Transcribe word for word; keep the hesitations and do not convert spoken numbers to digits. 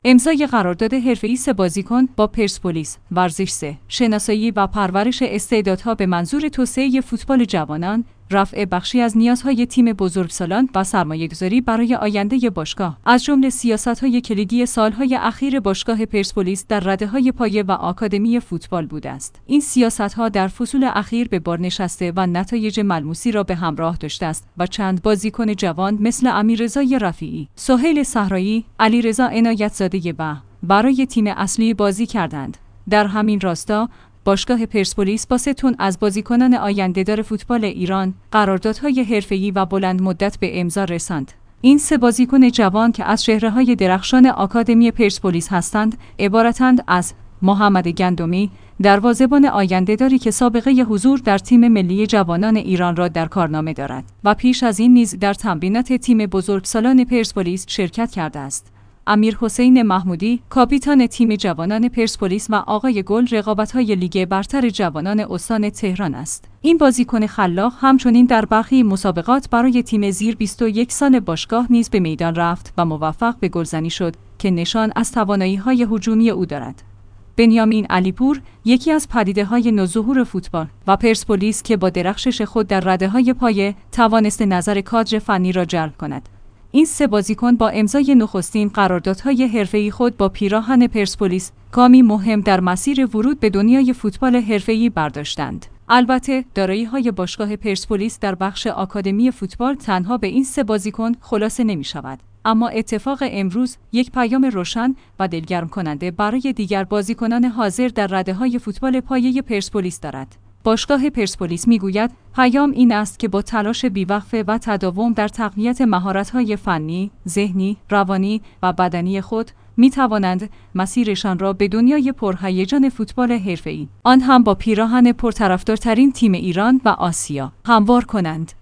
امضای قرارداد حرفه‌ای سه بازیکن با پرسپولیس. ورزش سه. شناسایی و پرورش استعدادها به منظور توسعه فوتبال جوانان، رفع بخشی از نیازهای تیم بزرگسالان و سرمایه‌گذاری برای آینده باشگاه. از جمله سیاست‌های کلیدی سال‌های اخیر باشگاه پرسپولیس در رده‌های پایه و آکادمی فوتبال بوده است. این سیاست‌ها در فصول اخیر به بار نشسته و نتایج ملموسی را به همراه داشته است و چند بازیکن جوان مثل امیررضا رفیعی، سهیل صحرایی، علیرضا عنایت‌زاده و برای تیم اصلی بازی کردند. در همین راستا باشگاه پرسپولیس با سه تن از بازیکنان آینده‌دار فوتبال ایران قراردادهای حرفه‌ای و بلند مدت به امضا رساند. این سه بازیکن جوان که از چهره‌های درخشان آکادمی پرسپولیس هستند، عبارتند از محمد گندمی، دروازه‌بان آینده‌داری که سابقه حضور در تیم ملی جوانان ایران را در کارنامه دارد و پیش از این نیز در تمرینات تیم بزرگسالان پرسپولیس شرکت کرده است. امیرحسین محمودی، کاپیتان تیم جوانان پرسپولیس و آقای گل رقابت‌های لیگ برتر جوانان استان تهران است. این بازیکن خلاق همچنین در برخی مسابقات برای تیم زیر بیست و یک سال باشگاه نیز به میدان رفت و موفق به گلزنی شد که نشان از توانایی‌های هجومی او دارد. بنیامین علیپور، یکی از پدیده‌های نوظهور فوتبال و پرسپولیس که با درخشش خود در رده‌های پایه توانست نظر کادر فنی را جلب کند. این سه بازیکن با امضای نخستین قراردادهای حرفه‌ای خود با پیراهن پرسپولیس گامی مهم در مسیر ورود به دنیای فوتبال حرفه‌ای برداشتند. البته دارایی‌های باشگاه پرسپولیس در بخش آکادمی فوتبال تنها به این سه بازیکن خلاصه نمی‌شود، اما اتفاق امروز یک پیام روشن و دلگرم کننده برای دیگر بازیکنان حاضر در رده‌های فوتبال پایه پرسپولیس دارد. باشگاه پرسپولیس میگوید پیام این است که با تلاش بی‌وقفه و تداوم در تقویت مهارت‌های فنی، ذهنی، روانی و بدنی خود می‌توانند مسیرشان را به دنیای پرهیجان فوتبال حرفه‌ای، آن هم با پیراهن پرطرفدارترین تیم ایران و آسیا، هموار کنند.